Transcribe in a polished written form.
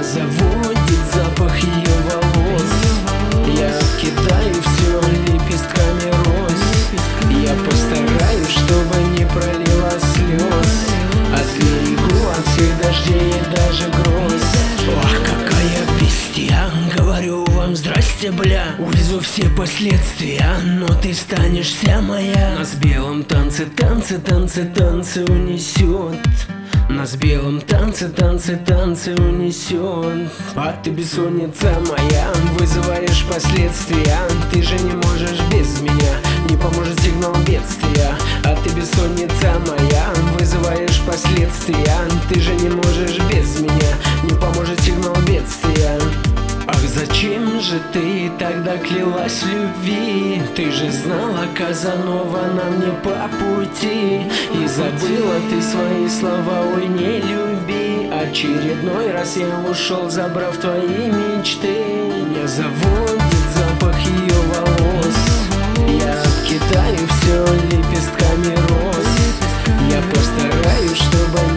заводит запах ее волос. Я кидаю все лепестками роз. Я постараюсь, чтобы не пролила слез. Отберегу от всех дождей и даже гроз. Ох, какая бестия, говорю вам здрасте, бля. Увезу все последствия, но ты станешь вся моя. Нас в белом танце, танцы, танцы, танцы унесет. Нас в белом танце, танцы, танцы унесет. А ты бессонница моя, вызываешь последствия. Ты же не можешь без меня, не поможет сигнал бедствия. А ты бессонница моя, вызываешь последствия. Ты же не можешь без меня, не поможет сигнал бедствия. Ах, зачем же ты тогда клялась в любви? Ты же знала, Казанова, нам не по пути. И забыла ты свои слова, ой, не люби. Очередной раз я ушел, забрав твои мечты. Меня заводит запах ее волос. Я кидаю все лепестками роз. Я постараюсь, чтобы